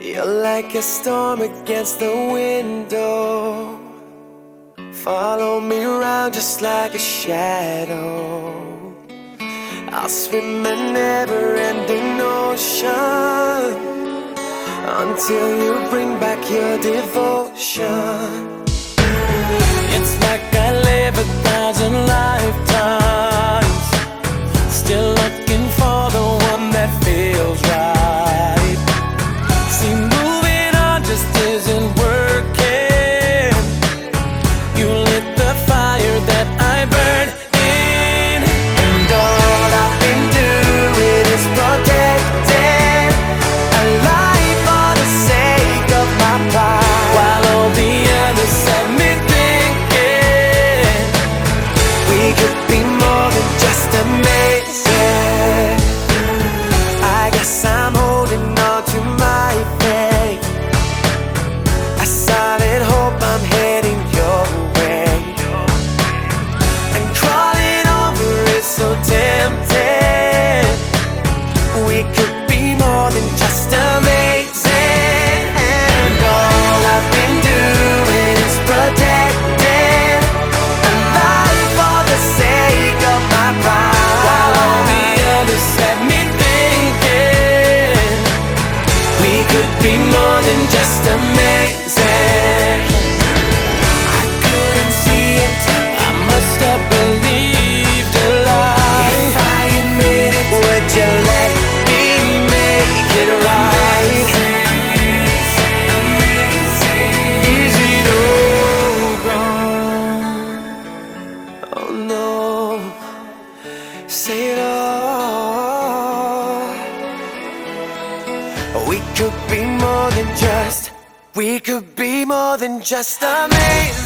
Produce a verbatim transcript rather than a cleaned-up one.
You're like a storm against the window. Follow me around just like a shadow. I'll swim a never-ending ocean until you bring back your devotion. It's like I live a thousand lifetimes, still looking for the one that feels right. See, moving on just isn't working. You lit the fire that I burned in, and all I've been doing is protecting a life for the sake of my pride, while all the others set me thinking we could be more than just amazing. I guess I'm holding on to my faith, a solid hope I'm heading your way, and crawling over is so tempting. We could be more than just amazing, and all I've been doing is protecting a life for the sake of my pride, while all the others set me thinking we could be more than just amazing. I couldn't see it, I must have believed a lie. If I admit it, would you let me make it right? Is it over? Oh no, say it all. We could be more than just, we could be more than just amazing.